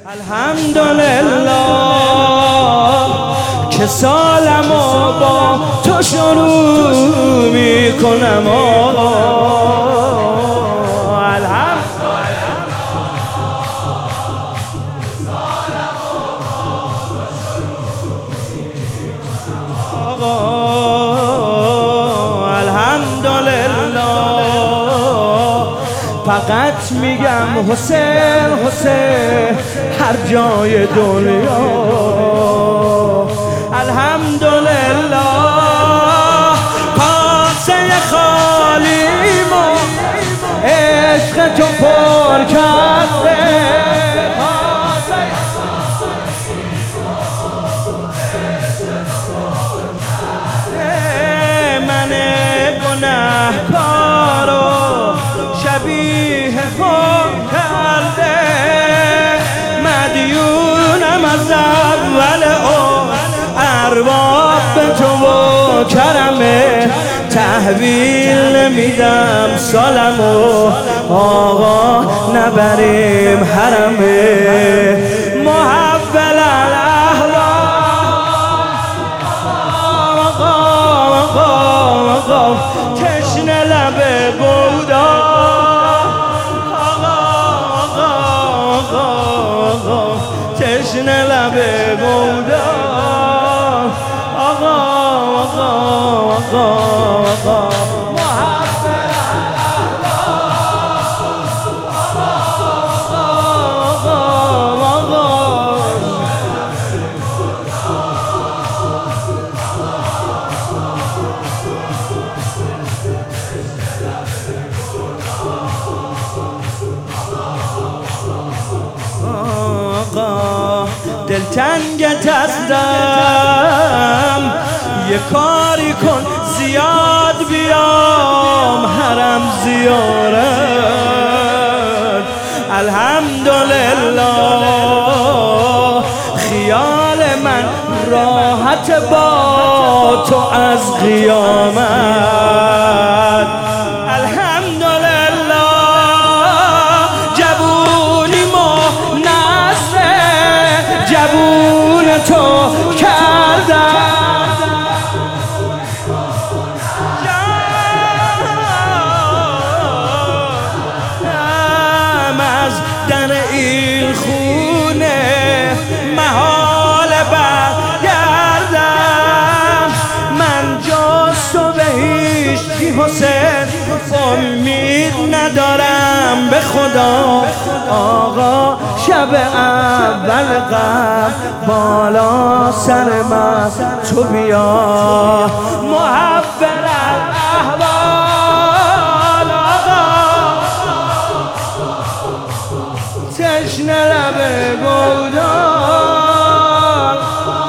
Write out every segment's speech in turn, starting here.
الحمدلله که سالمو با تو شروع میکنم. فقط میگم حسین حسین هر جای دنیا. الحمدلله کاسه خالیمو عشق تو پر کرده. من گناهکارو شبیه خود کرده. مدیونم از اول ارباب به تو و کرمه. تحویل نمیدم سالمو آقا نبریم حرمه. محول الاحوال تشنه لب بودا. تشنه لب بودا. آقا آقا آقا آقا دلتنگت هستم یه کاری کن زیاد بیام حرم زیارت. الحمدلله خیال من راحت با تو از قیامت. الحمدلله جوونیمو نصر جوون تو کردم. از در این خونه محال برگردم. من جز تو به هیچ کی حسین امید ندارم به خدا. آقا شب اول قبل بالا سر من تو بیا. محول الاحوال آقا تشنه لب گودال.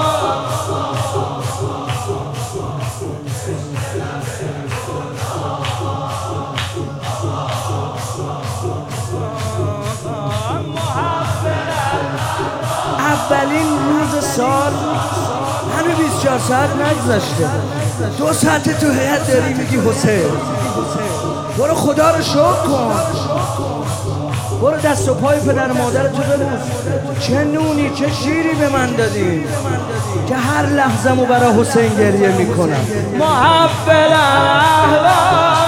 اولین روز سال هنو 24 ساعت نگذشته. 2 ساعت تو هیئت داری میگی حسین. برو خدا رو شکر کن. برو دست و پای پدر مادر تو ببوس. چه نونی چه شیری به من دادی که هر لحظه‌مو برای حسین گریه میکنم. محول الاحوال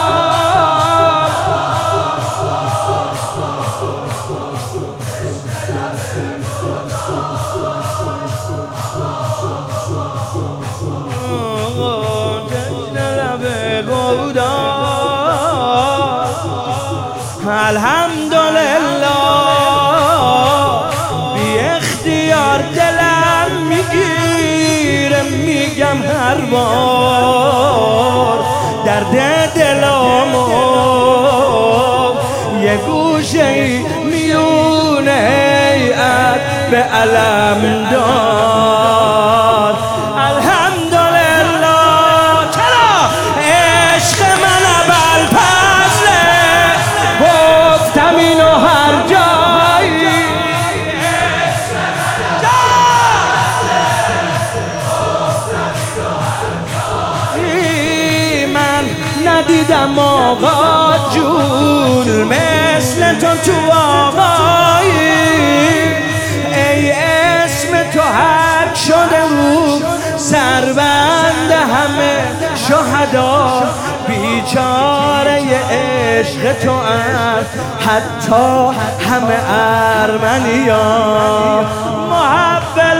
الحمدلله بی اختیار دلم میگیره میگم هر بار درد دلمو یه گوشه میونه هیئت به علم دار. الحمدلله چرا عشق من ابوالفضله گفتم اینو هر جایی. من ندیدم آقا جون مثل تو آقایی. شهدا بیچاره عشق تو حتی همه ارمنیان محول